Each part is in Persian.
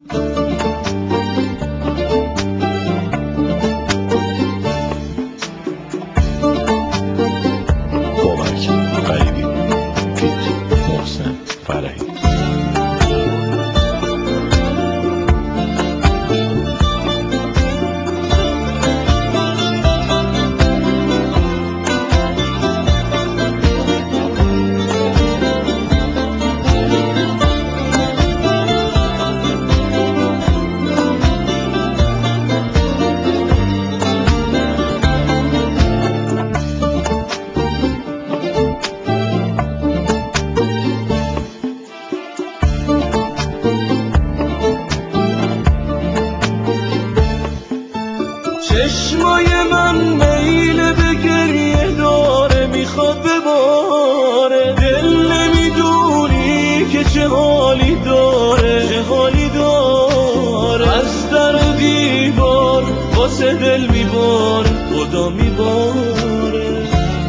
بابک غریبی، فیت محسن فرحی. چشمای من میل به گریه داره، میخواد بباره. دل نمیدونی که چه حالی داره، چه حالی داره. از در و دیوار واسه دل میباره، خدا میباره.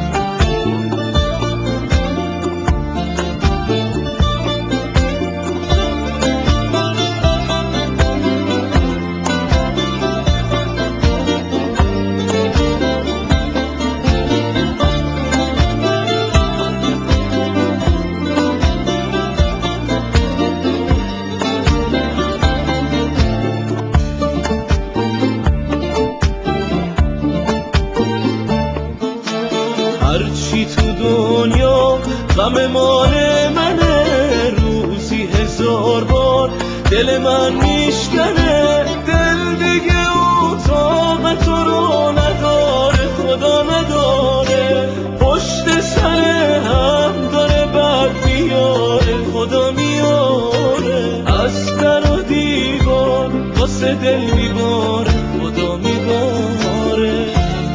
هرچی تو دنیا غم مال منه، روزی 1000 بار دل من میشکنه. دل دیگه اتاق تو رو نداره، خدا نداره. پشت سر هم داره بد میاره، خدا میاره. از در و دیوار واسه دل میباره، خدا میباره.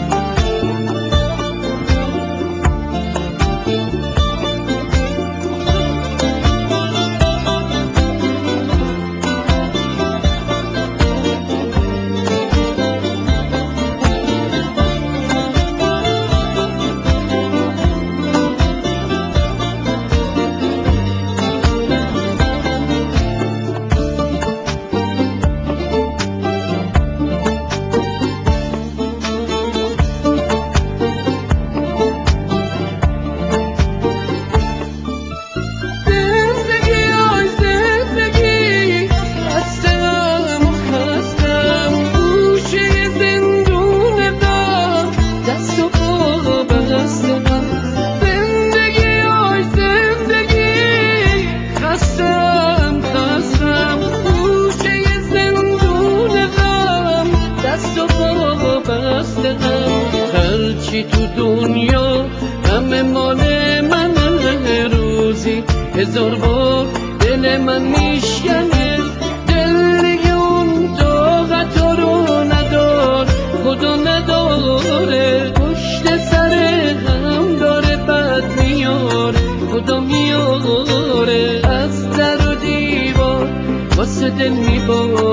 هرچی تو دنیا غم مال منه، روزی 1000 بار دل من میشکنه. دل دیگه اون طاقت رو ندار، خدا نداره. پشت سر هم داره بد میاره، خدا میاره. از در و دیوار واسه دل میباره.